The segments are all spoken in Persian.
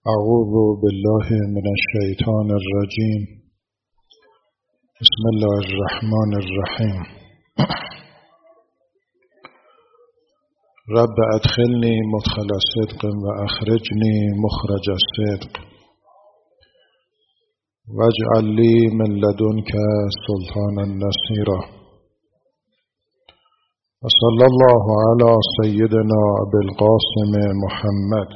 اعوذ بالله من الشیطان الرجیم. بسم الله الرحمن الرحیم. رب ادخلنی مدخل صدق و اخرجنی مخرج صدق واجعل لی من لدنک سلطانا نصیرا. و صلی الله علی سیدنا ابی القاسم محمد.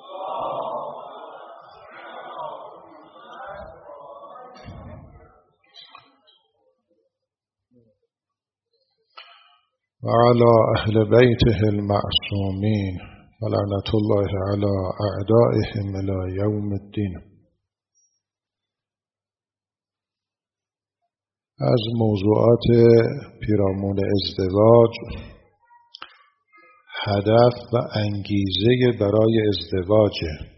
وعلى أهل بيته المعصومين ولعنة الله على أعدائهم إلى يوم الدين. از موضوعات پیرامون ازدواج، هدف و انگیزه برای ازدواج.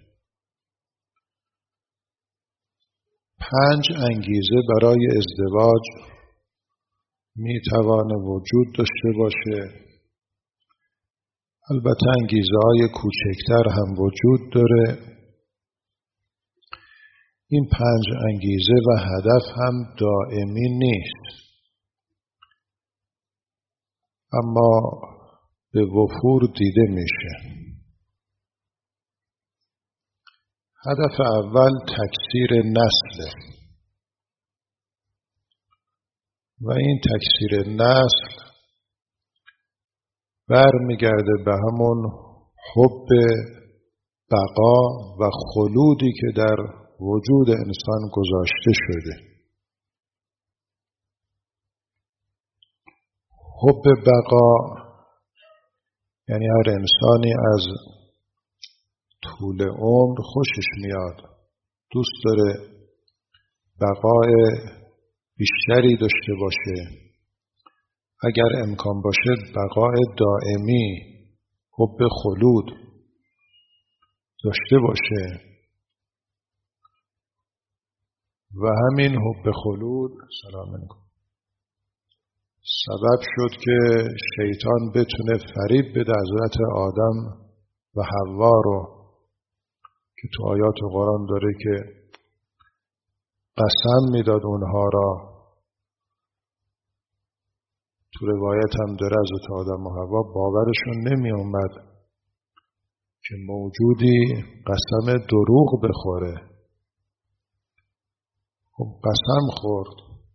5 انگیزه برای ازدواج می توانه وجود داشته باشه. البته انگیزه های کوچکتر هم وجود داره. این 5 انگیزه و هدف هم دائمی نیست، اما به وفور دیده میشه. هدف اول تکثیر نسله و این تکثیر نسل برمیگرده به همون حب بقا و خلودی که در وجود انسان گذاشته شده. حب بقا یعنی هر انسانی از طول عمر خوشش میاد، دوست داره بقای بیشتری داشته باشه، اگر امکان باشه بقای دائمی، حب خلود داشته باشه. و همین حب خلود سبب شد که شیطان بتونه فریب بده حضرت آدم و حوا رو، که تو آیات قرآن داره که قسم میداد اونها را. تو روایت هم داره حضرت آدم و حوا باورشون نمی اومد که موجودی قسم دروغ بخوره. خب قسم خورد،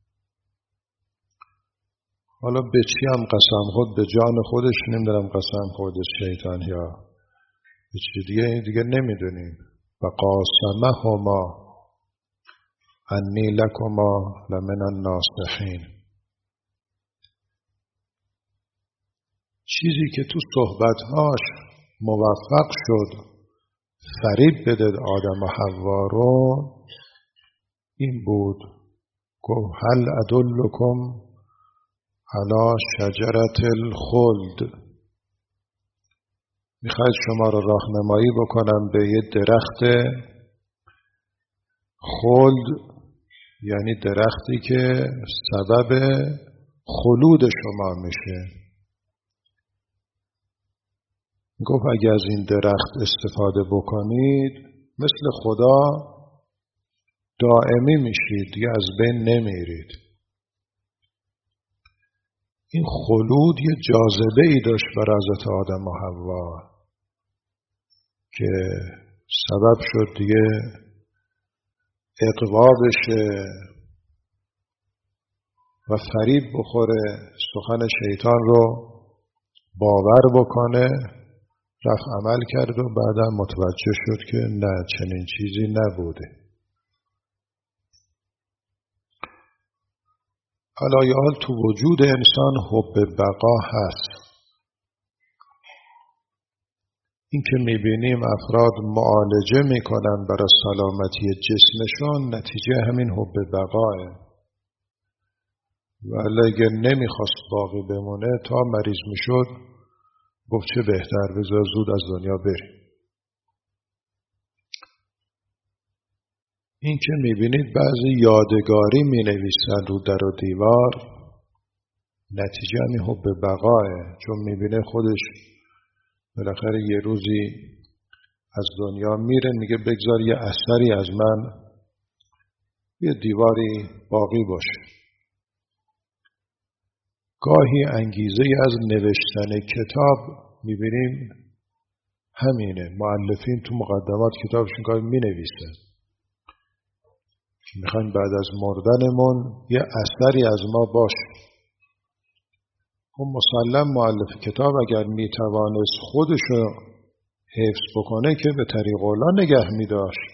حالا به چی هم قسم خورد؟ به جان خودش نمیدونم قسم خورد شیطان یا به چی دیگه نمیدونیم. و قاسمهما انی لکما لمن الناصحین. چیزی که تو صحبتهاش موفق شد فریب بده آدم و حوا رو این بود. گفت هل ادلکم علی شجرة الخلد. میخواید شما رو راهنمایی بکنم به یه درخت خلد، یعنی درختی که سبب خلود شما میشه. گفت اگه از این درخت استفاده بکنید مثل خدا دائمی میشید، دیگه از بین نمیرید. این خلود یه جاذبه ای داشت برای حضرت آدم و حوا که سبب شد دیگه اغوا بشه و فریب بخوره، سخن شیطان رو باور بکنه. رفت عمل کرد و بعدا متوجه شد که نه، چنین چیزی نبوده. علایال تو وجود انسان حب بقا هست. این که میبینیم افراد معالجه میکنن برای سلامتی جسمشون، نتیجه همین حب بقاه. ولی اگر نمیخواست باقی بمونه تا مریض میشد گفت چه بهتر بذار زود از دنیا بری. این که میبینید بعضی یادگاری مینویسن رو در و دیوار، نتیجه همین حب بقاه. چون میبینه خودش بالاخره یه روزی از دنیا میره، میگه بگذار یه اثری از من، یه دیواری باقی باشه. گاهی انگیزه از نوشتن کتاب میبینیم همینه. مؤلفین تو مقدمات کتابشون گاهی مینویسن که میخوایم بعد از مردنمون یه اثری از ما باشه. خب مسلم مؤلف کتاب اگر میتوانست خودشو حفظ بکنه که به طریق الله نگه میداشت،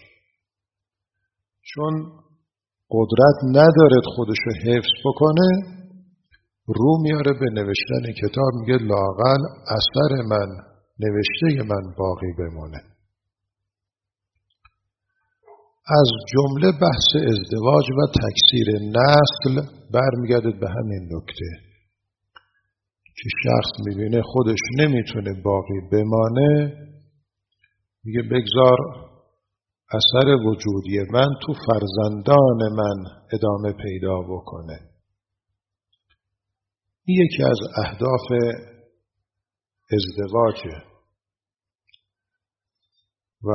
چون قدرت نداره خودشو حفظ بکنه، رو میاره به نوشتن کتاب، میگه لااقل اثر من، نوشته من باقی بمونه. از جمله بحث ازدواج و تکثیر نسل برمیگرده به همین نکته که شخص میبینه خودش نمیتونه باقی بمانه، میگه بگذار اثر وجودی من تو فرزندان من ادامه پیدا بکنه. این یکی از اهداف ازدواجه و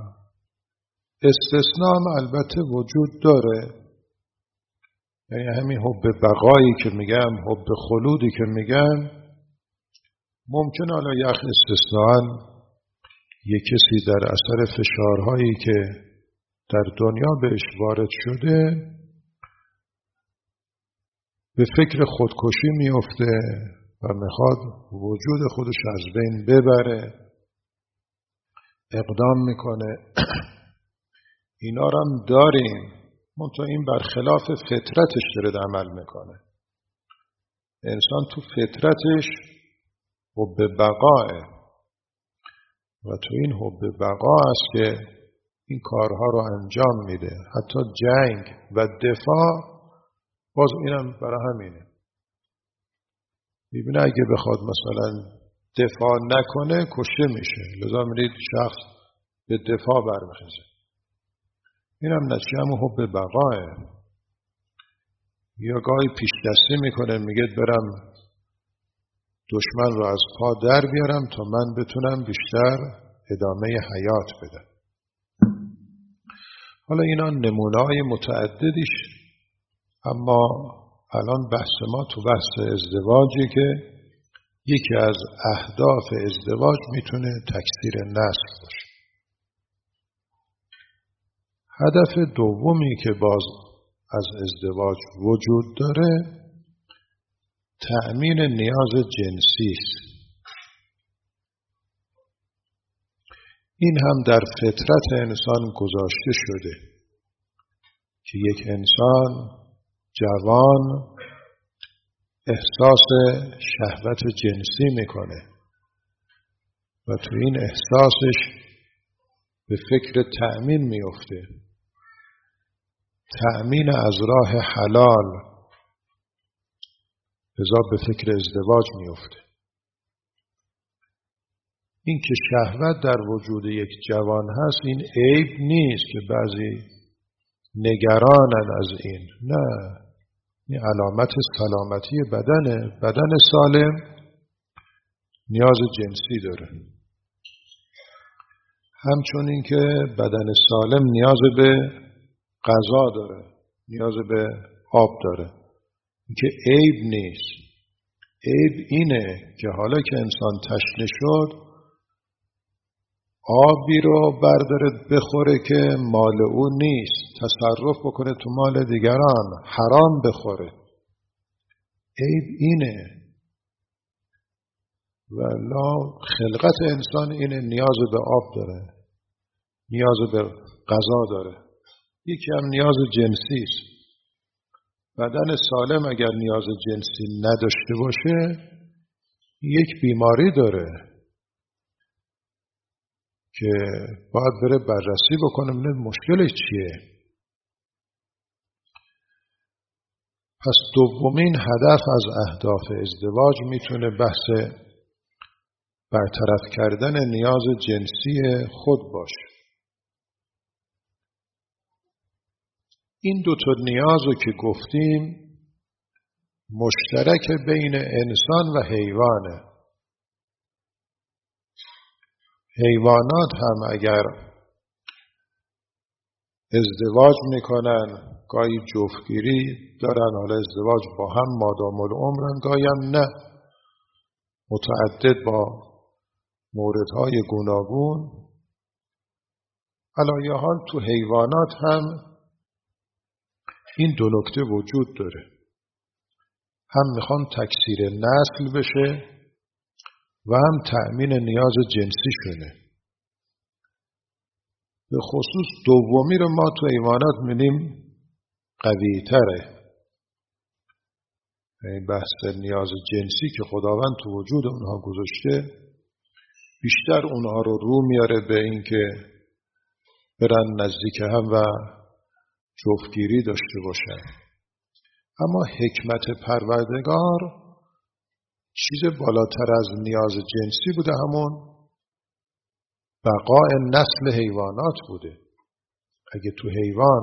استثناء هم البته وجود داره. یعنی همین حب بقایی که میگم، حب خلودی که میگم، ممکن حالا یک استثناء یک کسی در اثر فشارهایی که در دنیا بهش وارد شده به فکر خودکشی میفته و میخواد وجود خودش از بین ببره، اقدام میکنه. اینا رو هم داریم، منتها این برخلاف فطرتش داره عمل میکنه. انسان تو فطرتش حب بقاه و تو این حب بقا است که این کارها رو انجام میده. حتی جنگ و دفاع باز اینم برای همینه. میبینه اگه بخواد مثلا دفاع نکنه کشته میشه، لذا میرید شخص به دفاع برمیخیزه. اینم نتیجه همون حب بقاه. یا گاهی پیش دستی میکنه، میگه برم دشمن رو از پا در بیارم تا من بتونم بیشتر ادامه حیات بدم. حالا اینا نمونه‌های متعددیش، اما الان بحث ما تو بحث ازدواجی که یکی از اهداف ازدواج میتونه تکثیر نسل باشه. هدف دومی که باز از ازدواج وجود داره تأمین نیاز جنسی است. این هم در فطرت انسان گذاشته شده که یک انسان جوان احساس شهوت جنسی میکنه و تو این احساسش به فکر تأمین میفته، تأمین از راه حلال، لذا به فکر ازدواج میفته. این که شهوت در وجود یک جوان هست این عیب نیست که بعضی نگرانن از این، نه، این علامت سلامتی بدنه. بدن سالم نیاز جنسی داره، همچنین که بدن سالم نیاز به غذا داره، نیاز به آب داره. این که عیب نیست. عیب اینه که حالا که انسان تشنه شد آبی رو برداره بخوره که مال او نیست، تصرف بکنه تو مال دیگران، حرام بخوره. عیب اینه. ولی خلقت انسان اینه، نیاز به آب داره، نیاز به غذا داره. یکی هم نیاز جنسی است. بدن سالم اگر نیاز جنسی نداشته باشه یک بیماری داره که باید بره بررسی بکنه ببینه مشکلش چیه. پس دومین هدف از اهداف ازدواج میتونه بحث برطرف کردن نیاز جنسی خود باشه. این دو تا نیازو که گفتیم مشترک بین انسان و حیوانه. حیوانات هم اگر ازدواج میکنن، گاهی جفتگیری دارن، حالا ازدواج با هم مادام العمرن، گاهی هم نه، متعدد با موردهای گوناگون. علی حال تو حیوانات هم این دو نکته وجود داره، هم میخوان تکثیر نسل بشه و هم تأمین نیاز جنسی شونه. به خصوص دومی رو ما تو حیوانات می‌بینیم قوی تره. این بحث نیاز جنسی که خداوند تو وجود اونها گذاشته، بیشتر اونها رو میاره به این که برن نزدیک هم و جفتگیری داشته باشن. اما حکمت پروردگار چیز بالاتر از نیاز جنسی بوده، همون بقاء نسل حیوانات بوده. اگه تو حیوان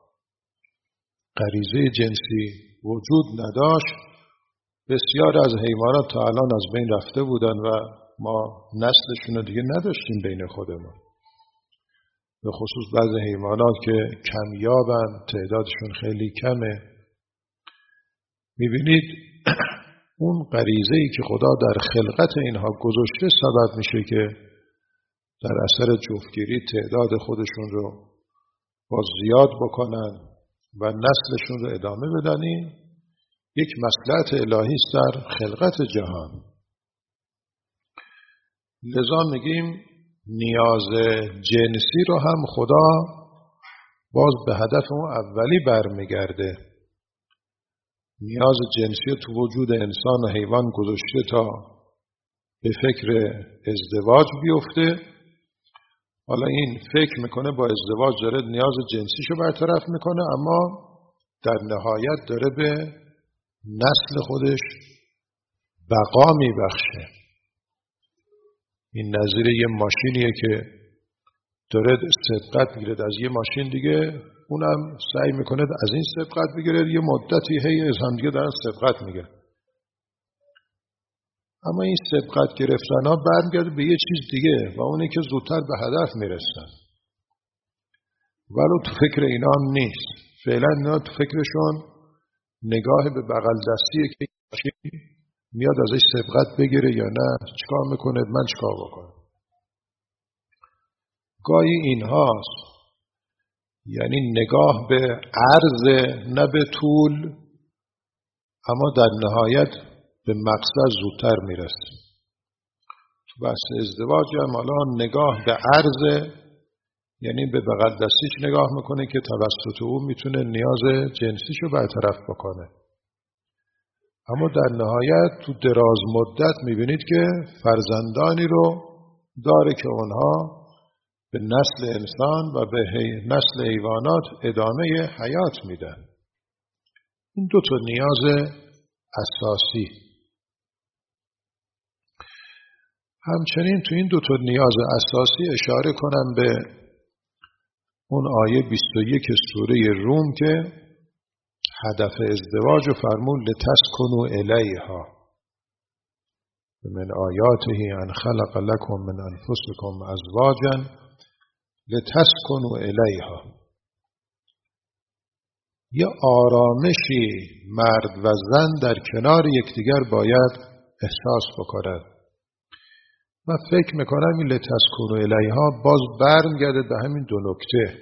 غریزه جنسی وجود نداشت، بسیار از حیوانات تا الان از بین رفته بودن و ما نسلشون رو دیگه نداشتیم بین خودمون. به خصوص بعضی حیوانات که کمیابن، تعدادشون خیلی کمه. میبینید اون غریزه‌ای که خدا در خلقت اینها گذاشته سبب میشه که در اثر جفتگیری تعداد خودشون رو باز زیاد بکنن و نسلشون رو ادامه بدن. این یک مصلحت الهی است در خلقت جهان. لذا میگیم نیاز جنسی رو هم خدا باز به هدف اون اولی برمیگرده. نیاز جنسی تو وجود انسان و حیوان گذاشته تا به فکر ازدواج بیفته. حالا این فکر میکنه با ازدواج داره نیاز جنسیشو برطرف میکنه، اما در نهایت داره به نسل خودش بقا میبخشه. این نظیر یه ماشینیه که داره سبقت میگیره از یه ماشین دیگه، اونم سعی میکنه از این سبقت بگیره، یه مدتی هی از هم دیگه دارن سبقت میگیره. اما این سبقت گرفتن ها برمیگرده به یه چیز دیگه و اونه که زودتر به هدف میرسن. ولو تو فکر اینا هم نیست. فعلا اینا تو فکرشون نگاه به بغل دستیه که میاد ازش سبقت بگیره یا نه، چیکار میکنه، من چیکار بکنم. گاهی اینهاست، یعنی نگاه به عرض نه به طول، اما در نهایت به مقصد زودتر میرسه. تو بحث ازدواج هم الان نگاه به عرض، یعنی به بغل دستیش نگاه میکنه که توسط او میتونه نیاز جنسیشو برطرف بکنه. اما در نهایت تو دراز مدت میبینید که فرزندانی رو داره که اونها به نسل انسان و به نسل حیوانات ادامه حیات میدن. این دو تا نیاز اساسی. همچنین تو این دو تا نیاز اساسی اشاره کنم به اون آیه 21 سوره روم که هدف ازدواج فرمود لتسکنوا الیها من آیاته ان خلق لکم من انفسکم ازواجا لتسکنوا الیها. یه آرامشی مرد و زن در کنار یکدیگر باید احساس بکنند. من فکر میکنم این لتسکنوا الیها باز برمیگرده به همین دو نکته.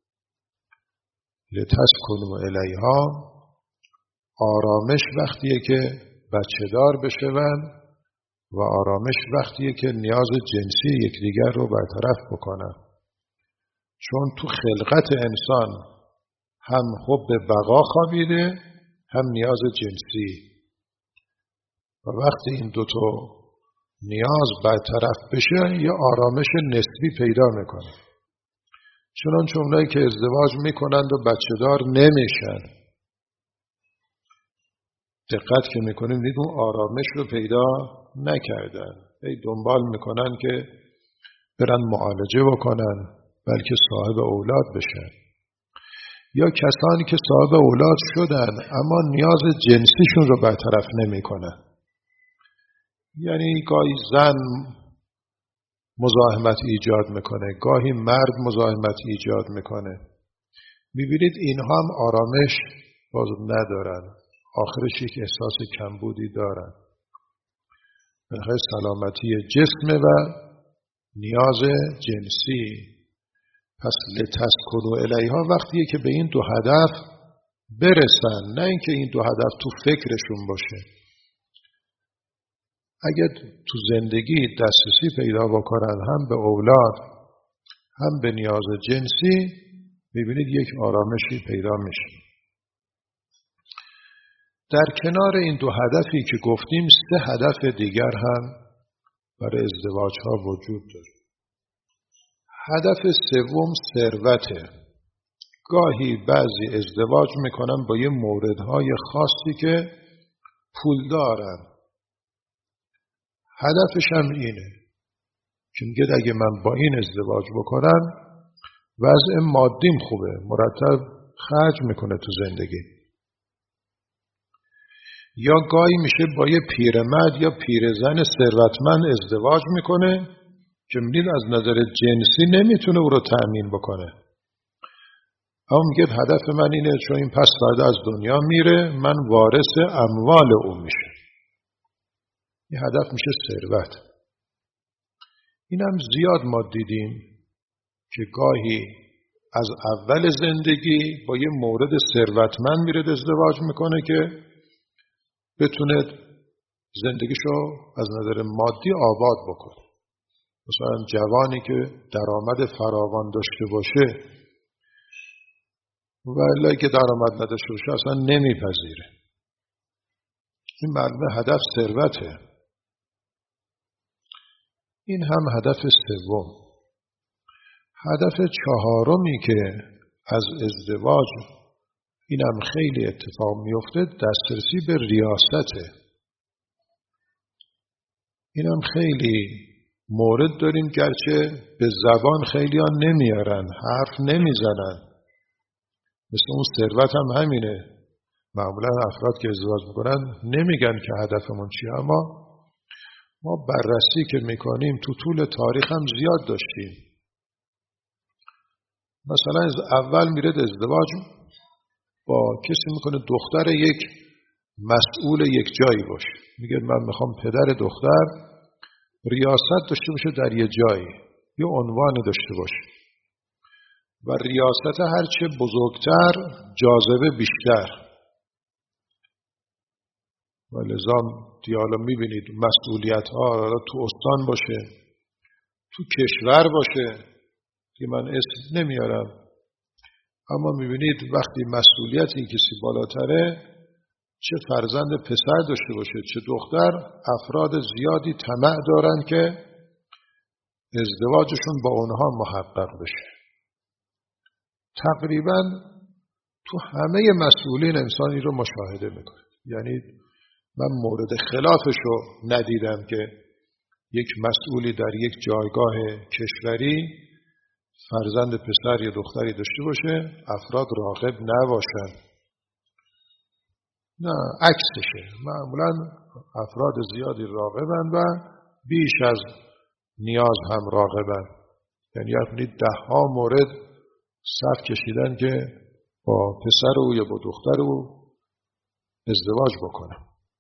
لتسکنوا الیها آرامش وقتیه که بچه دار بشون و آرامش وقتیه که نیاز جنسی یکدیگر رو برطرف بکنن. چون تو خلقت انسان هم حب بقا خوابیده، هم نیاز جنسی، و وقتی این دوتا نیاز برطرف بشه یه آرامش نسبی پیدا میکنه. چنانچه اونایی که ازدواج میکنند و بچه دار نمیشن، دقت که میکنیم دید اون آرامش رو پیدا نکردن، ای دنبال میکنن که برن معالجه بکنن بلکه صاحب اولاد بشن، یا کسانی که صاحب اولاد شدن اما نیاز جنسیشون رو برطرف نمیکنن. یعنی گاهی زن مزاحمت ایجاد میکنه، گاهی مرد مزاحمت ایجاد میکنه. میبینید اینها هم آرامش باز ندارن، آخرش یک احساس کمبودی دارن. بالاخره سلامتی جسم و نیاز جنسی. پس لتسکنوا الیها وقتیه که به این دو هدف برسن، نه اینکه این دو هدف تو فکرشون باشه. اگه تو زندگی دسترسی پیدا بکنن هم به اولاد هم به نیاز جنسی، میبینید یک آرامشی پیدا میشه. در کنار این دو هدفی که گفتیم 3 هدف دیگر هم برای ازدواج ها وجود داره. هدف سوم ثروته. گاهی بعضی ازدواج میکنن با یه موردهای خاصی که پول دارن. هدفش هم اینه که میگه اگه من با این ازدواج بکنم وضع مادیم خوبه، مرتب خرج میکنه تو زندگی. یا گاهی میشه با یه پیرمرد یا پیرزن ثروتمند ازدواج میکنه که میدید از نظر جنسی نمیتونه او رو تأمین بکنه. اما میگه هدف من اینه چون این پس فردا از دنیا میره، من وارث اموال او میشه. این هدف میشه ثروت. این هم زیاد ما دیدیم که گاهی از اول زندگی با یه مورد ثروتمند میره ازدواج میکنه که بتونه زندگیشو از نظر مادی آباد بکنه. مثلا جوانی که درآمد فراوان داشته باشه ولی که درآمد نداشته باشه اصلا نمیپذیره. این معلومه هدف ثروته. این هم هدف سوم. هدف چهارمی که از ازدواج اینم خیلی اتفاق میفته، دسترسی به ریاسته. اینم خیلی مورد داریم، گرچه به زبان خیلی ها نمیارن، حرف نمیزنن. مثل اون ثروت هم همینه. معمولا افراد که ازدواج میکنن نمیگن که هدفمون چیه، اما ما بررسی که میکنیم تو طول تاریخ هم زیاد داشتیم. مثلا از اول میره ازدواج با کسی میکنه دختر یک مسئول یک جایی باشه. میگه من میخوام پدر دختر ریاست داشته باشه در یه جایی، یه عنوانی داشته باشه و ریاست هرچه بزرگتر جاذبه بیشتر. و لذا دیالا میبینید مسئولیت ها تو استان باشه، تو کشور باشه که من اسم نمیارم، اما میبینید وقتی مسئولیت این کسی بالاتره، چه فرزند پسر داشته باشه چه دختر، افراد زیادی طمع دارن که ازدواجشون با اونها محقق بشه. تقریبا تو همه مسئولین انسانی رو مشاهده میکنه. یعنی من مورد خلافش رو ندیدم که یک مسئولی در یک جایگاه کشوری فرزند پسر یا دختری داشته باشه افراد راغب نباشن. نه، عکسشه. معمولا افراد زیادی راغبن و بیش از نیاز هم راغبن. یعنی یعنی 10 مورد صف کشیدن که با پسر او یا با دختر او ازدواج بکنن.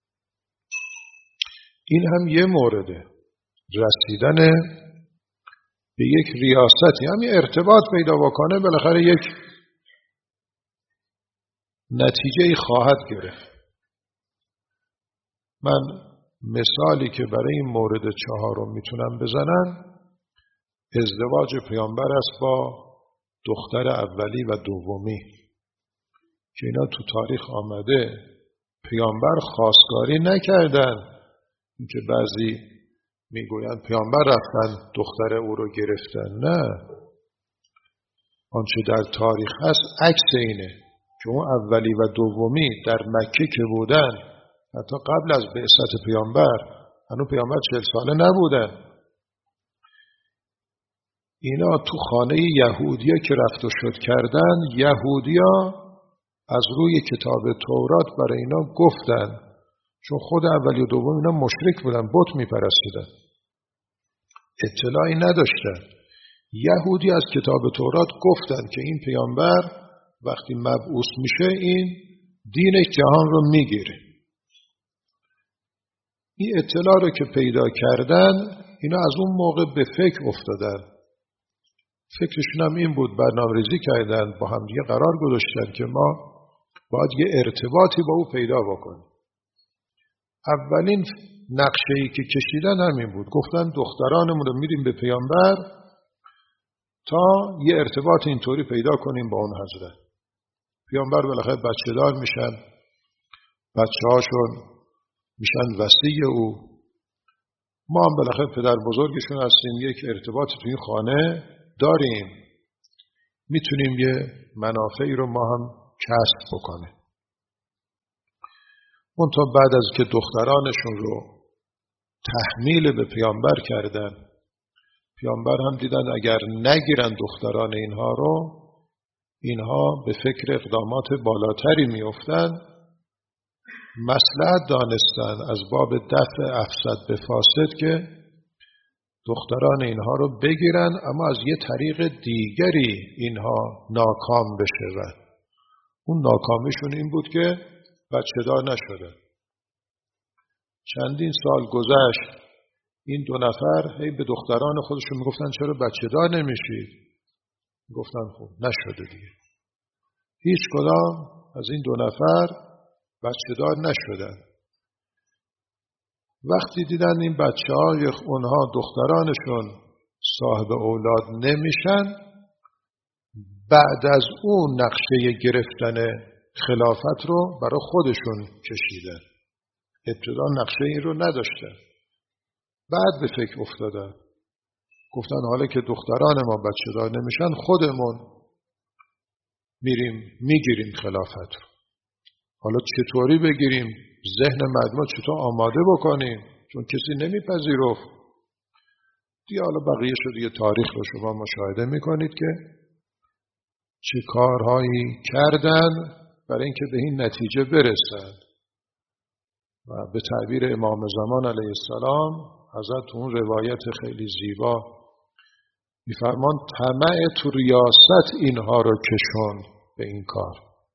این هم یه مورده، رسیدن به یک ریاستی، همین ارتباط پیدا بکنه بالاخره یک نتیجه خواهد گرفت. من مثالی که برای این مورد 4 میتونم بزنم، ازدواج پیامبر است با دختر اولی و دومی که اینا تو تاریخ آمده. پیامبر خواستگاری نکردن، اینکه بعضی میگویند پیامبر رفتن دختر او رو گرفتن. نه، آنچه در تاریخ هست عکس اینه که اون اولی و دومی در مکه که بودن، حتی قبل از بعثت پیامبر، هنوز پیامبر 40 ساله نبودن، اینا تو خانه یهودیا که رفت و شد کردن، یهودیا از روی کتاب تورات برای اینا گفتن، چون خود اولی و دوم اینا مشرک بودن، بت میپرستیدن. اطلاعی نداشتن. یهودی از کتاب تورات گفتن که این پیامبر وقتی مبعوث میشه این دین جهان رو میگیره. این اطلاع رو که پیدا کردن اینا از اون موقع به فکر افتادن. فکرشون هم این بود، برنامه‌ریزی کردن، با هم دیگه قرار گذاشتن که ما باید یه ارتباطی با او پیدا بکنیم. اولین نقشه‌ای که کشیدن همین بود، گفتن دخترانمون رو میدیم به پیامبر تا یه ارتباط اینطوری پیدا کنیم با اون حضرت. پیامبر بالاخره بچه دار میشن، بچه هاشون میشن وصی او، ما هم بالاخره پدر بزرگشون هستیم، یک ارتباط توی این خانه داریم، میتونیم یه منافعی رو ما هم کسب بکنیم. اون تا بعد از که دخترانشون رو تحمیل به پیامبر کردن، پیامبر هم دیدن اگر نگیرن دختران اینها رو، اینها به فکر اقدامات بالاتری میافتن، مصلحت دانستن از باب دفع افسد به فاسد که دختران اینها رو بگیرن، اما از یه طریق دیگری اینها ناکام بشن. اون ناکامیشون این بود که بچه دار نشده. چندین سال گذشت، این دو نفر هی به دختران خودشون میگفتن چرا بچه دار نمیشید؟ گفتن خب نشده دیگه. هیچ کدام از این دو نفر بچه دار نشدن. وقتی دیدن این بچه های اونها دخترانشون صاحب اولاد نمیشن، بعد از اون نقشه گرفتن خلافت رو برای خودشون کشیدن. ابتدا نقشه این رو نداشتن، بعد به فکر افتادن، گفتن حالا که دختران ما بچه دار نمیشن، خودمون میگیریم خلافت رو. حالا چطوری بگیریم؟ ذهن مردم چطور آماده بکنیم؟ چون کسی نمیپذیرفت. دیگه حالا بقیه شد دیگه تاریخ رو شما مشاهده میکنید که چه کارهایی کردن برای اینکه به این نتیجه برسن. و به تعبیر امام زمان علیه السلام، حضرت اون روایت خیلی زیبا میفرمان طمع تو ریاست اینها رو کشون به این کار.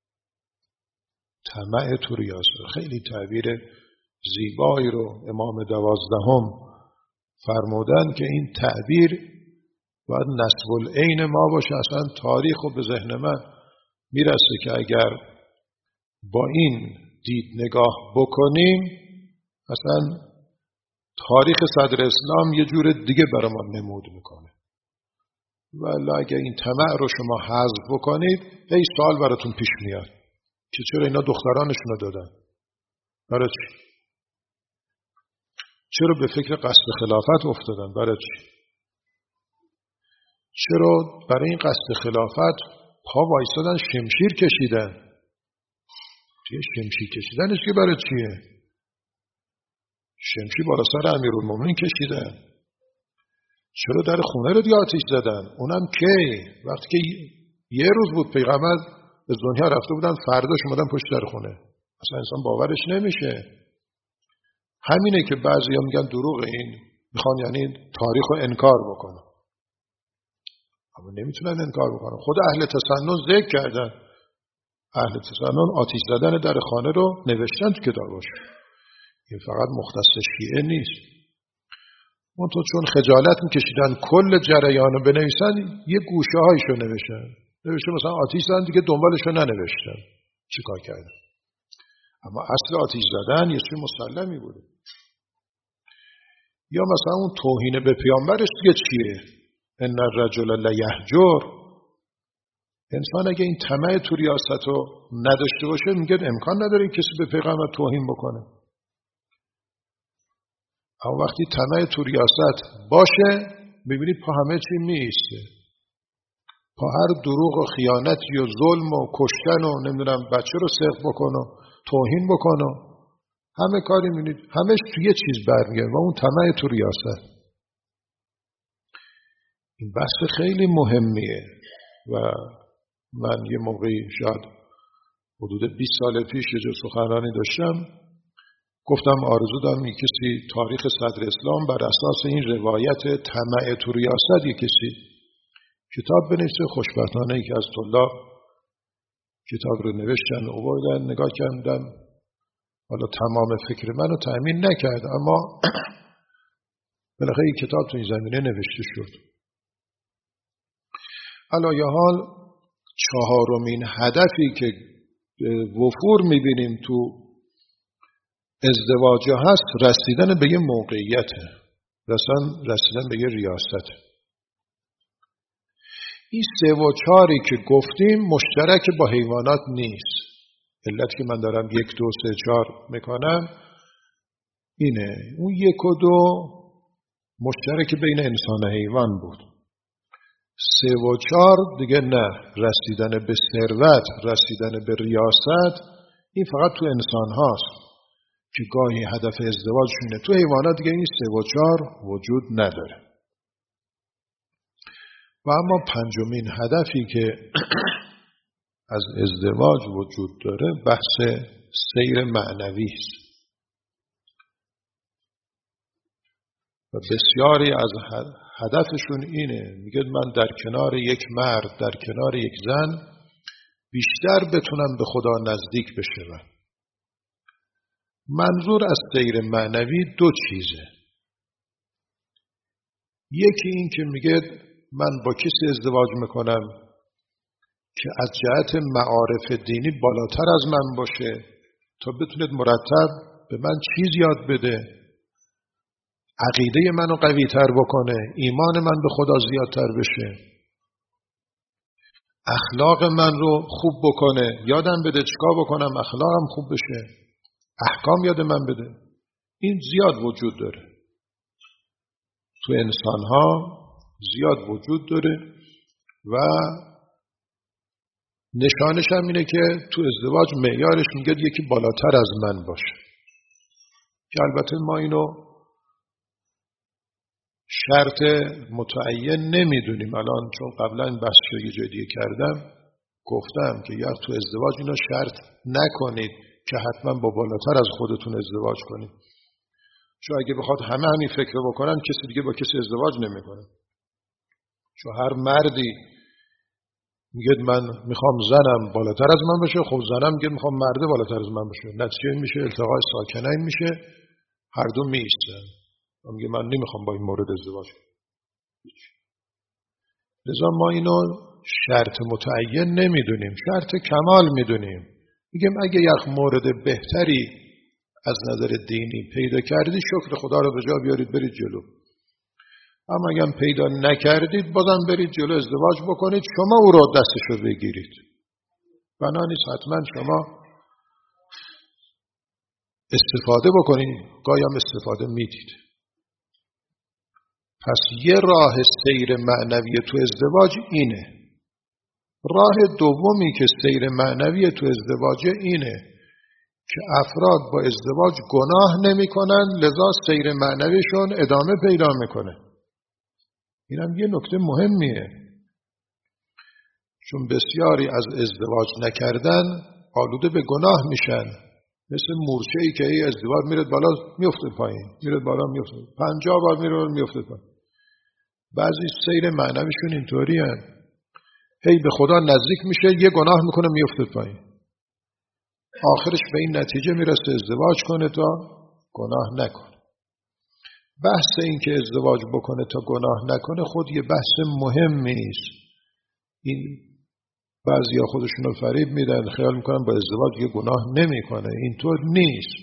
طمع تو ریاست، خیلی تعبیر زیبایی رو امام 12 فرمودن که این تعبیر باید نصب العین ما باشه. اصلا تاریخ رو به ذهن من میرسه که اگر با این دید نگاه بکنیم، اصلا تاریخ صدر اسلام یه جور دیگه برای ما نمود میکنه. ولی اگر این طمع رو شما حذف بکنید، یه سوال براتون پیش میاد که چرا اینا دخترانشون رو دادن؟ برای چی؟ چرا به فکر قصد خلافت افتادن؟ برای چی؟ چرا برای این قصد خلافت پا وایسادن شمشیر کشیدن؟ شمشیر کشیدنش که برای چیه؟ شمشیر بالا سر امیرالمومنین کشیدن. چرا در خونه رو دیگه آتش زدن؟ اونم کی؟ وقتی که یه روز بود پیغمبر از دنیا رفته بودن، فرداش اومدن پشت در خونه. اصلا انسان باورش نمیشه. همینه که بعضیا میگن دروغ، این میخوان یعنی تاریخ رو انکار بکنن، اما نمیتونن انکار بکنن. خود اهل تسنن ذکر کردن، اهل تسنن آتش زدن در خانه رو نوشتن تو کتابش. این فقط مختص شیعه نیست. اون تو چون خجالت میکشیدن کل جریان رو بنویسن، یه گوشه هایشو نوشته مثلا آتش زدن، دیگه دنبالشو ننوشتن چیکار کردن. اما اصل آتش زدن یه چیز مسلمی بوده. یا مثلا اون توهین به پیامبرش دیگه چیه؟ ان الرجل لیهجر. انسان اگه این طمع تو ریاست رو نداشته باشه، میگه امکان نداره کسی به پیغمبر توهین بکنه. اما وقتی طمع تو ریاست باشه، میبینید پا همه چی میایسته. پا هر دروغ و خیانتی و ظلم و کشتن و نمیدونم بچه رو سرق بکنه و توهین بکنه، همه کاری میبینید همش توی یه چیز برمیگرده و اون طمع تو ریاست. این بحث خیلی مهمیه و من یه موقعی شاید حدود 20 سال پیش یه سخنرانی داشتم. گفتم آرزو دارم یک کسی تاریخ صدر اسلام بر اساس این روایت طمع تو ریاست یک کسی کتاب بنویسه. خوشبختانه یکی از طلاب کتاب رو نوشتن آوردن، نگاه کردم، حالا تمام فکر منو تأمین نکرد اما بالاخره این کتاب تو این زمینه نوشته شد. علی حال چهارمین هدفی که وفور میبینیم تو ازدواج هست رسیدن به یه موقعیته، رسیدن به یه ریاسته. این 3 و 4 که گفتیم مشترک با حیوانات نیست. علت که من دارم 1 2 3 4 میکنم اینه. اون 1 و 2 مشترک بین انسان و حیوان بود. 3 و 4 دیگه نه. رسیدن به ثروت، رسیدن به ریاست این فقط تو انسان هاست که گاهی هدف ازدواجشونه. تو حیوانات دیگه این 3 و 4 وجود نداره. و اما 5مین هدفی که از ازدواج وجود داره بحث سیر معنوی است. و بسیاری از هدفشون اینه، میگه من در کنار یک مرد، در کنار یک زن بیشتر بتونم به خدا نزدیک بشم. منظور از سیر معنوی 2 چیزه. یکی این که میگه من با کسی ازدواج میکنم که از جهت معارف دینی بالاتر از من باشه تا بتوند مرتب به من چیز یاد بده، عقیده منو قوی تر بکنه، ایمان من به خدا زیادتر بشه، اخلاق من رو خوب بکنه، یادم بده چیکار بکنم اخلاقم خوب بشه، احکام یاد من بده. این زیاد وجود داره تو انسان ها، زیاد وجود داره و نشانش هم اینه که تو ازدواج معیارش میگه یکی بالاتر از من باشه، که البته ما اینو شرط متعین نمیدونیم الان، چون قبلا این بحث رو یه جای دیگه کردم، گفتم که یا تو ازدواج اینو شرط نکنید که حتما با بالاتر از خودتون ازدواج کنید، چون اگه بخواد همه همین فکر بکنن کسی دیگه با کسی ازدواج نمیکنه. چون هر مردی میگه من میخوام زنم بالاتر از من باشه، خب زنم میگه میخوام مرده بالاتر از من باشه، نتیجه میشه التقاء ساکنین میشه، هر دو میایستن. میگه من نمیخوام با این مورد ازدواج کنم. لذا ما اینو شرط متعین نمیدونیم، شرط کمال میدونیم. میگم اگه یک مورد بهتری از نظر دینی پیدا کردید شکر خدا رو به جا بیارید برید جلو. اما اگه پیدا نکردید بازم برید جلو ازدواج بکنید، شما او رو دستش رو بگیرید. بنا نیست حتما شما استفاده بکنید، گاهی هم استفاده میدید. پس یه راه سیر معنوی تو ازدواج اینه. راه دومی که سیر معنوی تو ازدواج اینه که افراد با ازدواج گناه نمی کنن، لذا سیر معنویشون ادامه پیدا میکنه. اینم یه نکته مهمیه، چون بسیاری از ازدواج نکردن آلوده به گناه میشن، مثل مورچه‌ای که ای ازدواج میره بالا میفته پایین، میره بالا میفته، 50 بار میره بالا میفته پایین. بعضی سیر معنویشون اینطوری هن. هی به خدا نزدیک میشه، یه گناه میکنه میفته پایین، آخرش به این نتیجه میرسه ازدواج کنه تا گناه نکنه. بحث این که ازدواج بکنه تا گناه نکنه خود یه بحث مهمی است. این بعضیا خودشونو فریب میدن، خیال میکنن با ازدواج یه گناه نمیکنه. اینطور نیست.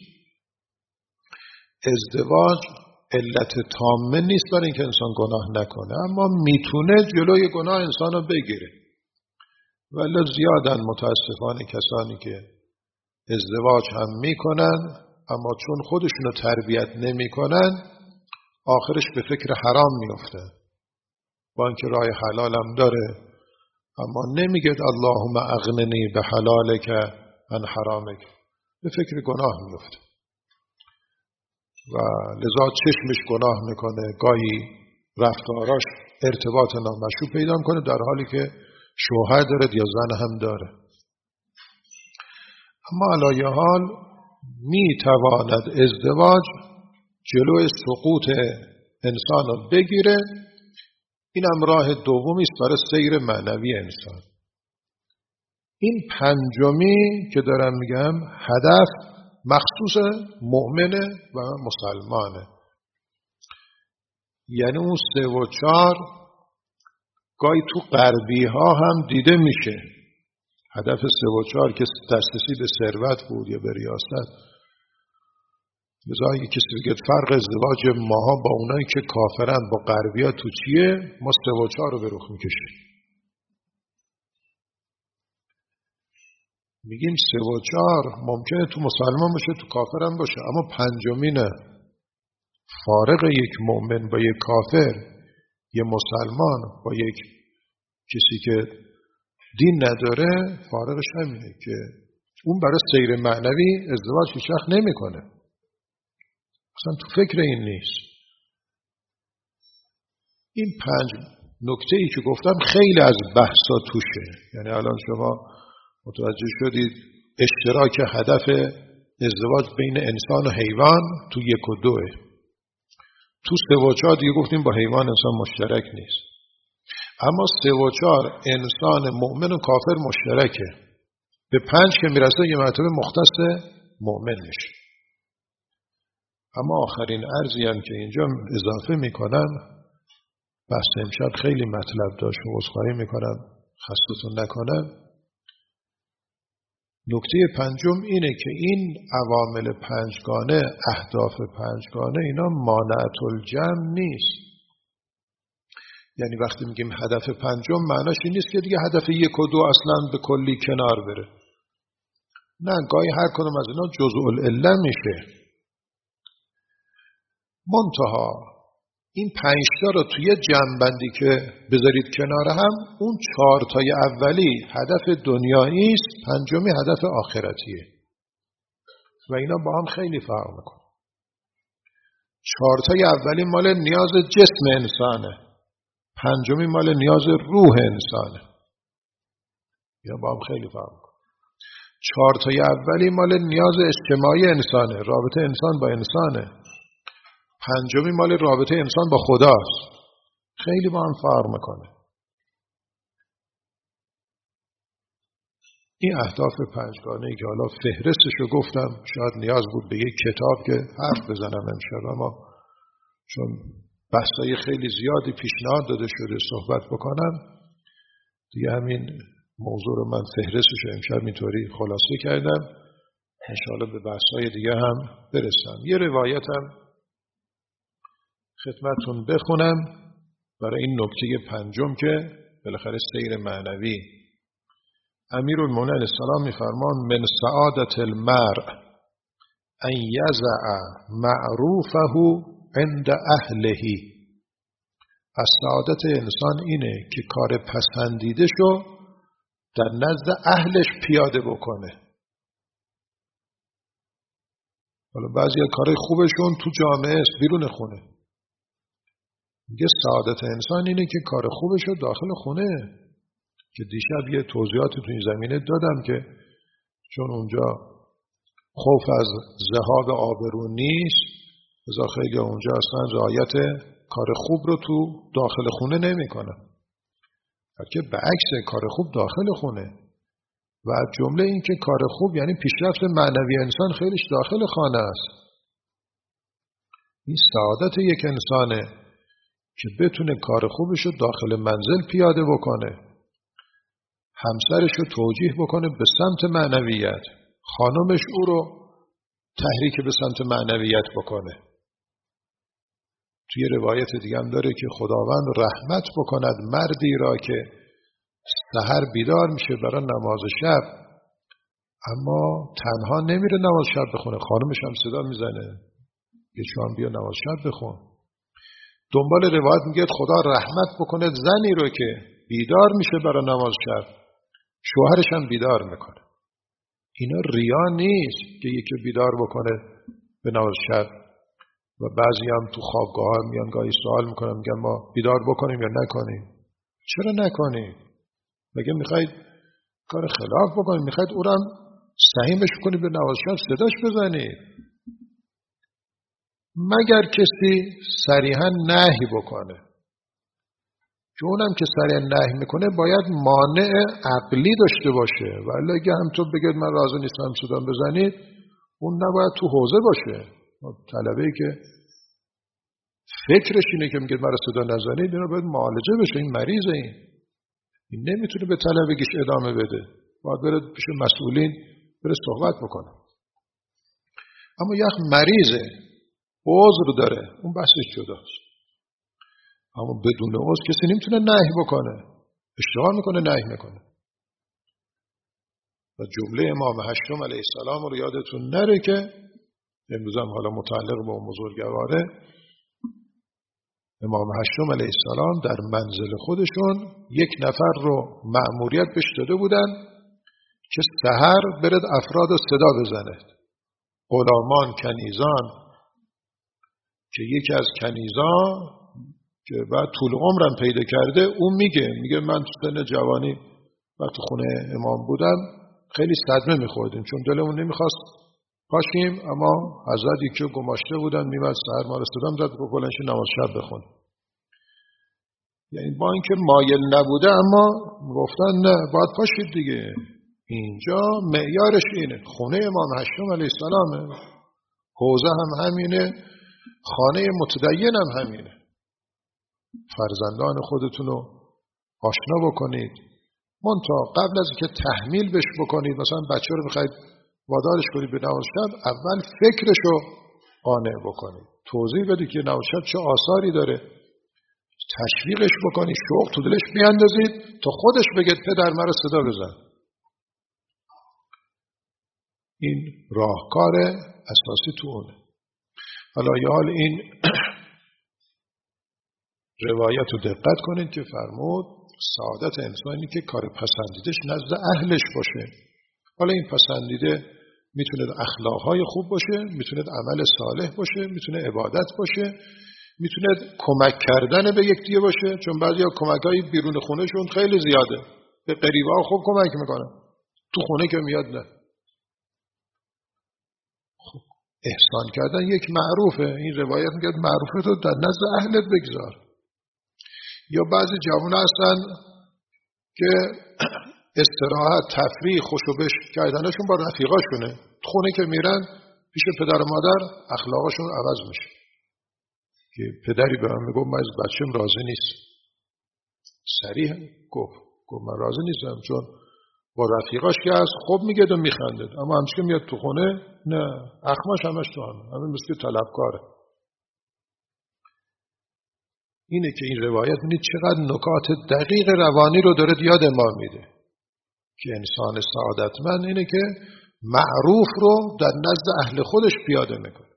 ازدواج علت تامه نیست برای اینکه انسان گناه نکنه، اما میتونه جلوی گناه انسان رو بگیره. ولی زیادن متاسفانه کسانی که ازدواج هم میکنن اما چون خودشونو تربیت نمیکنن آخرش به فکر حرام میفته، با اینکه راه حلال هم داره اما نمیگه اللهم اغننی به حلالک عن حرامک، به فکر گناه میفته و لذا چشمش گناه میکنه، گاهی رفتاراش ارتباط نامشروع پیدا میکنه در حالی که شوهر داره یا زن هم داره. اما علی حال میتواند ازدواج جلوی سقوط انسان رو بگیره. اینم راه دومی است برای سیر معنوی انسان. این پنجمی که دارم میگم هدف مخصوص مؤمنه و مسلمانه. یعنی اون 3 و 4 گاهی تو غربی ها هم دیده میشه. هدف 3 و 4 که دسترسی به ثروت بود یا به ریاست. مثلا کسی بگه فرق ازدواج ماها با اونایی که کافرن با غربی ها تو چیه؟ ما 3 و 4 رو به رخ میکشیم. میگیم 3 و 4 ممکنه تو مسلمان باشه تو کافر هم باشه، اما پنجمی نه. فارق یک مؤمن با یک کافر، یک مسلمان با یک کسی که دین نداره، فارقش همینه که اون برای سیر معنوی ازدواج هیچ وقت نمیکنه. اصلا تو فکر این نیست. این 5 نکته‌ای که گفتم خیلی از بحثا توشه. یعنی الان شما متوجه شدید اشتراک هدف ازدواج بین انسان و حیوان تو 1 و 2. تو 3 و 4 دیگه گفتیم با حیوان انسان مشترک نیست. اما 3 و 4 انسان مؤمن و کافر مشترکه. به 5 که میرسه یه مرتبه مختص مؤمن میشه. اما آخرین عرضی هم که اینجا اضافه میکنم، بحث امشب خیلی مطلب داشت و عذرخواهی میکنم خستتون نکنم. نکته 5 اینه که این عوامل 5گانه، اهداف 5گانه، اینا مانعت الجمع نیست. یعنی وقتی میگیم هدف 5 معناش این نیست که دیگه هدف 1 و 2 اصلا به کلی کنار بره. نه، گاهی هر کدوم از اینا جزء العله میشه. منتها این 5 تا رو توی جمع‌بندی که بذارید کنار هم، اون 4 تای اولی هدف دنیایی است، 5می هدف آخرتیه و اینا با هم خیلی فرق میکنه. 4 تای اولی مال نیاز جسم انسانه، 5می مال نیاز روح انسانه. اینا با هم خیلی فرق میکنه. 4 تای اولی مال نیاز اجتماعی انسانه، رابطه انسان با انسانه. 5می مال رابطه انسان با خداست. خیلی با هم فرق میکنه. این اهداف 5گانه‌ای که حالا فهرستشو گفتم، شاید نیاز بود به یک کتاب که حرف بزنم امشب، اما چون بحثای خیلی زیادی پیشنهاد داده شده صحبت بکنم، دیگه همین موضوع رو من فهرستشو امشب اینطوری خلاصه کردم. انشاءالله به بحثای دیگه هم برسم. یه روایتم خدمتون بخونم برای این نکته 5 که بالاخره سیر معنوی. امیرالمومنین علیه السلام میفرمان من سعادت المرء ان یضع معروفه عند اهله. از سعادت انسان اینه که کار پسندیده شو در نزد اهلش پیاده بکنه. حالا بعضی از کارهای خوبشون تو جامعه است، بیرون خونه. میگه سعادت انسان اینه که کار خوبش رو داخل خونه، که دیشب یه توضیحات تو این زمینه دادم که چون اونجا خوف از ذهاب آبرو نیست، لذا خیلی اونجا اصلا رعایت کار خوب رو تو داخل خونه نمی کنن، بلکه بعکس کار خوب داخل خونه. و جمله این که کار خوب یعنی پیشرفت معنوی انسان خیلیش داخل خانه است. این سعادت یک انسانه که بتونه کار خوبش رو داخل منزل پیاده بکنه، همسرش رو توجیه بکنه به سمت معنویت، خانمش او رو تحریک به سمت معنویت بکنه. توی روایت دیگه هم داره که خداوند رحمت بکند مردی را که سحر بیدار میشه برای نماز شب، اما تنها نمیره نماز شب بخونه، خانمش هم صدا میزنه یه شام بیا نماز شب بخون. دنبال روایت میگه خدا رحمت بکنه زنی رو که بیدار میشه برای نماز شب، شوهرش هم بیدار میکنه. اینا ریا نیست که یکی بیدار بکنه به نماز شب. و بعضی هم تو خوابگاه ها میان گاهی سوال میکنن، میگن ما بیدار بکنیم یا نکنیم؟ چرا نکنیم؟ مگه میخواید کار خلاف بکنید؟ میخواید او رو هم سهیمش کنید به نواز شب صداش بزنید، مگر کسی صریحا نهی بکنه، که اونم که صریحا نهی میکنه باید مانع عقلی داشته باشه، ولی اگه همطور بگید من راضی نیستم صدا بزنید، اون نباید تو حوزه باشه. طلبه‌ای که فکرش اینه که میگه مرا صدا نزنید، اینا باید معالجه بشه، این مریضه، این نمیتونه به طلبگیش ادامه بده، باید بره پیش مسئولین بره صحبت بکنه. اما یک مریضه، عذر داره، اون بحثش جداست. اما بدون عذر کسی نمیتونه نهی بکنه، اشتباه میکنه نهی میکنه. و جمله امام هشتم علیه السلام رو یادتون نره که امروز هم حالا متعلق به اون بزرگواره، امام هشتم علیه السلام در منزل خودشون یک نفر رو مأموریت بهش داده بودن که سحر برد افراد رو صدا بزنه. غلامان، کنیزان، که یکی از کنیزان که بعد طول عمرم پیدا کرده، اون میگه من تو سن جوانی وقتی خونه امام بودم خیلی صدمه میخوردیم، چون دلمون نمیخواست پاشیم، اما حضرتی که گماشته بودن میمد سحر ما رو صدا میزد که بلند شو نماز شب بخون. یعنی با اینکه مایل نبوده اما گفتن نه باید پاشید دیگه. اینجا معیارش اینه، خونه امام هشتم علیه السلامه، حوزه هم همینه، خانه متدین هم همینه. فرزندان خودتون رو آشنا بکنید، منتها قبل از که تحمیل بش بکنید، مثلا بچه رو بخواید وادارش کنید به نماز شب، اول فکرش رو قانع بکنید، توضیح بدید که نماز شب چه آثاری داره، تشویقش بکنید، شوق تو دلش بیاندازید تا خودش بگه پدر مرا صدا بزن. این راهکار اساسی تو اونه. حالا یا حال این روایت رو دقت کنید که فرمود سعادت انسانی که کار پسندیدش نزد اهلش باشه. حالا این پسندیده میتونه اخلاقهای خوب باشه، میتونه عمل صالح باشه، میتونه عبادت باشه، میتونه کمک کردن به یکدیگه باشه، چون بعضیا کمکای بیرون خونهشون خیلی زیاده، به غریبه‌ها خوب کمک میکنن، تو خونه که میاد نه. خب احسان کردن یک معروفه، این روایت میگه معروفه تو در نزد اهلت بگذار. یا بعضی جوان هستن که استراحت، تفریح، خوشوبش کردنشون با رفیقاشونه، خونه که میرن پیش پدر و مادر اخلاقشون عوض میشه. که پدری به من میگفت من از بچه‌م راضی نیست، صریح گفت من راضی نیستم، چون با رفیقاش که از خوب میگه و میخنده، اما همش که میاد تو خونه نه، اخماش همش تو همین مثل طلبکاره. اینه که این روایت می‌بینید چقدر نکات دقیق روانی رو داره یاد ما میده که انسان سعادتمند اینه که معروف رو در نزد اهل خودش پیاده میکنه.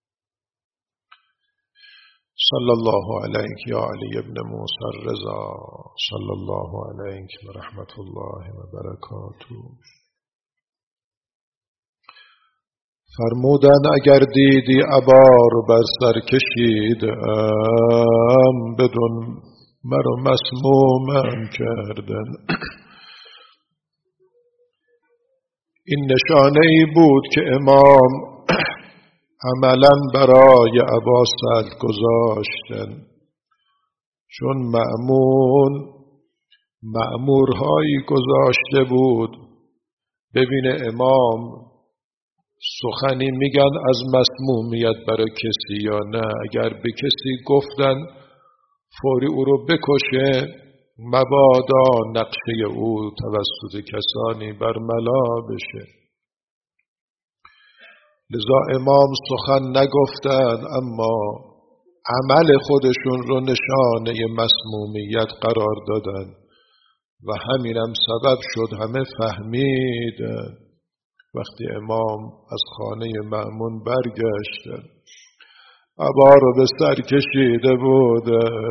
صلی الله علیک یا علی ابن موسی الرضا، صلی الله علیک و رحمت الله و برکاته. فرمودن اگر دیدی عبار بر سر کشیدم، بدون مرا مسمومم کردن. این نشانه ای بود که امام عملا برای ابا سعد گذاشتن، چون مأمورهایی گذاشته بود ببینه امام سخنی میگن از مسمومیت برای کسی یا نه. اگر به کسی گفتن فوری او رو بکشه، مبادا نقشه او توسط کسانی برملا بشه. لذا امام سخن نگفتن، اما عمل خودشون رو نشانه مسمومیت قرار دادن و همینم سبب شد همه فهمیدن. وقتی امام از خانه مأمون برگشتن، عبا رو به سر کشیده بود،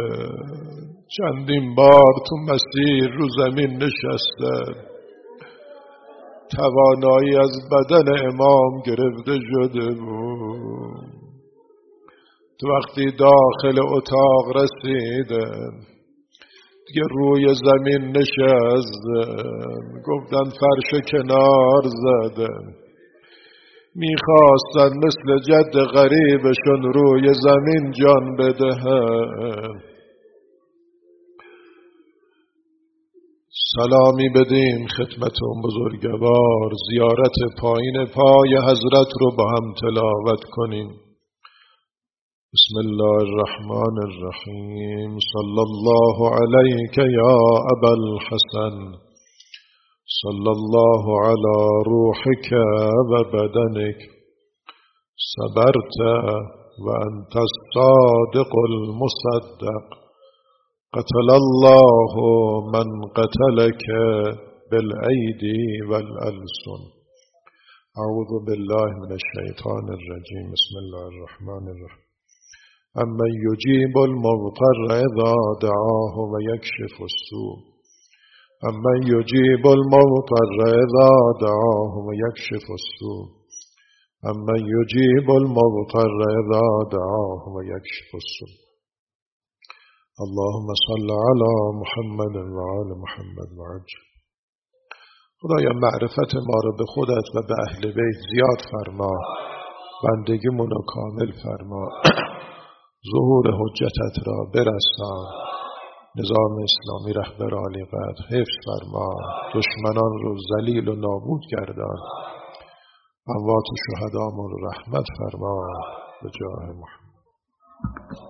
چندین بار تو مسیر رو زمین نشستن، توانایی از بدن امام گرفته شده بود. تو وقتی داخل اتاق رسیدن دیگه روی زمین نشستن، گفتن فرش کنار زدن، میخواستن مثل جد غریبشون روی زمین جان بدهن. سلامی بدیم خدمت اون بزرگوار، زیارت پایین پای حضرت رو با هم تلاوت کنیم. بسم الله الرحمن الرحیم. صلی الله علیک یا ابا الحسن، صلی الله علی روحک و بدنک، صبرت و انت الصادق المصدق، قتل الله من قتلك بالأيدي والألسن. اعوذ بالله من الشیطان الرجیم. بسم الله الرحمن الرحیم. امن یجیب المضطر اذا دعاه و یکشف السوء، امن یجیب المضطر اذا دعاه و یکشف السوء، امن یجیب المضطر اذا دعاه و یکشف السوء. اللهم صل علی محمد و آل محمد و عجل. خدایا معرفت ما رو به خودت و به اهل بیت زیاد فرما، بندگیمون رو کامل فرما، ظهور حجتت را برسان، نظام اسلامی رهبر عالی قدر حفظ فرما، دشمنان رو ذلیل و نابود گردان، اموات و شهدامون رو رحمت فرما به جاه محمد.